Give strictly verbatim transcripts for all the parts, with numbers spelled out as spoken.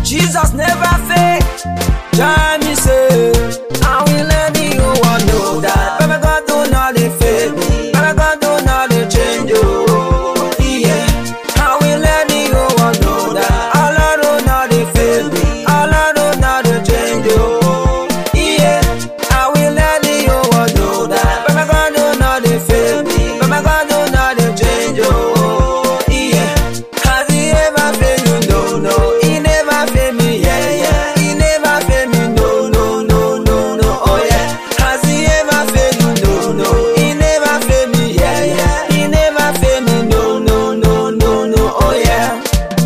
Jesus never fail. Join me say, I will let you all know that Baba God do not dey fail me. Baba God do not dey change oh. Yeah, I will let you all know that Allah do not dey fail me. Allah do not dey change oh. Yeah, I will let you all know that Baba God do not dey fail me. Baba God do not dey change oh. Yeah, has he ever failed you? No, no, he never failed me. Yeah, yeah, he never failed me. No, no, no, no, no. Oh yeah, has he ever failed you? No, no, he never failed me. Yeah, yeah, he never failed me. No, no, no, no, no. Oh yeah.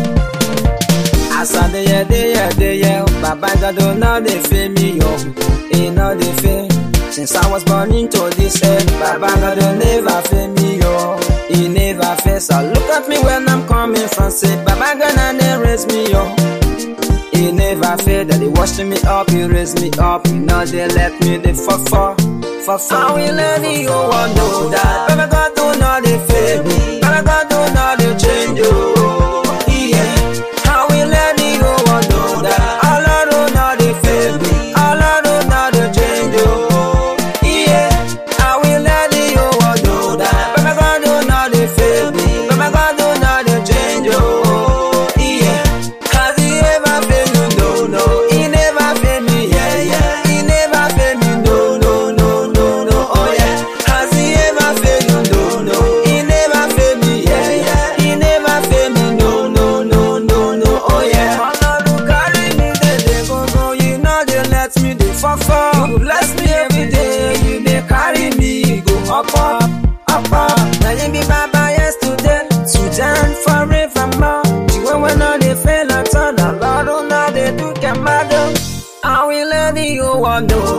As I dey here, dey here, dey here, Baba God do not dey fail me, yo. He not dey fail. Since I was born into this earth, Baba God do never fail me, yo. He never fail. So look at me when I'm coming from, say Baba God and they raise me, yo. He never fail. That he washed me up, he raised me up. He not they let me dey fall, fall, fall, fall. I will let you all know that Baba God do not dey fail me. Baba God do not dey change, oh. Yeah, I will let you all know that Allah do not dey fail me. Allah do not dey change, oh. Yeah, I will let you all know that Baba God do not dey fail me. Baba God do not dey change, oh. Yeah, has he ever failed you? No, no, he never failed me. Yeah, yeah, he never failed me. No, no, no, no, no. Oh yeah, has he ever failed you? No, no, he never failed me. Yeah, yeah, he never failed me. No, no, no, no, no. Oh yeah, Allah do carry me, they dey go go. You know they let me dey fall fall. You bless me every day. You dey carry me go up up up up. Now you be Baba yesterday, today and forevermore. You when when all they fail at all, the Lord do not they do come bad. I will let you all know